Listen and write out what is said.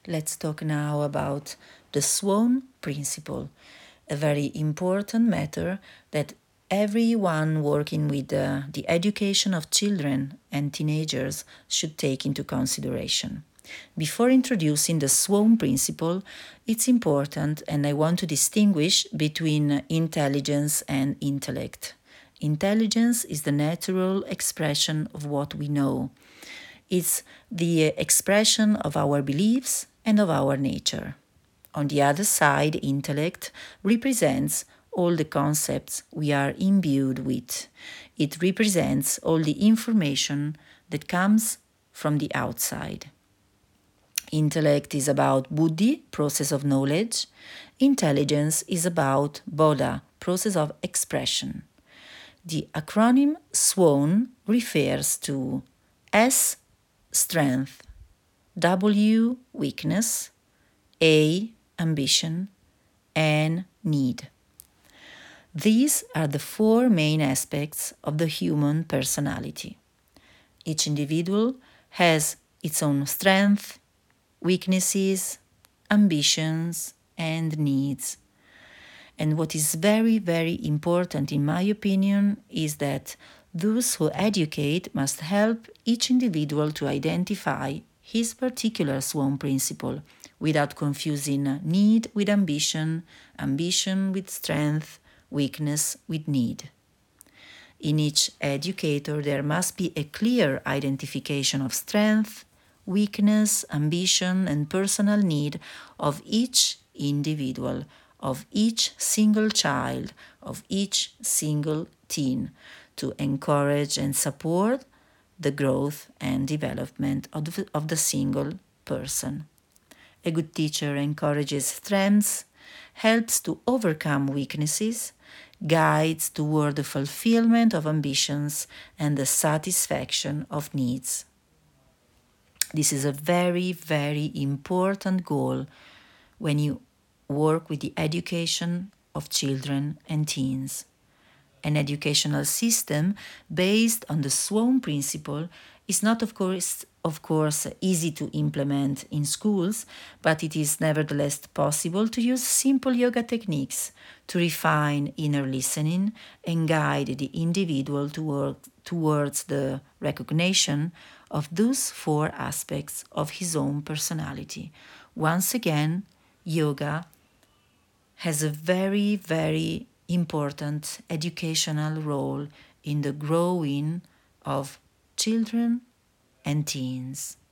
Let's talk now about the Swan Principle, a very important matter that everyone working with the education of children and teenagers should take into consideration. Before introducing the Swan Principle, it's important, and I want to distinguish between intelligence and intellect. Intelligence is the natural expression of what we know. It's the expression of our beliefs and of our nature. On the other side, intellect represents all the concepts we are imbued with. It represents all the information that comes from the outside. Intellect is about buddhi, process of knowledge. Intelligence is about bodha, process of expression. The acronym SWAN refers to S, strength, W, weakness, A, ambition, and need. These are the four main aspects of the human personality. Each individual has its own strength, weaknesses, ambitions, and needs. And what is very, very important, in my opinion, is that those who educate must help each individual to identify his particular SWAN principle without confusing need with ambition, ambition with strength, weakness with need. In each educator, there must be a clear identification of strength, weakness, ambition, and personal need of each individual, of each single child, of each single teen, to encourage and support the growth and development of the single person. A good teacher encourages strengths, helps to overcome weaknesses, guides toward the fulfillment of ambitions and the satisfaction of needs. This is a very, very important goal when you work with the education of children and teens. An educational system based on the SWAN principle is not, of course, easy to implement in schools, but it is nevertheless possible to use simple yoga techniques to refine inner listening and guide the individual towards the recognition of those four aspects of his own personality. Once again, yoga has a very, very important educational role in the growing of children and teens.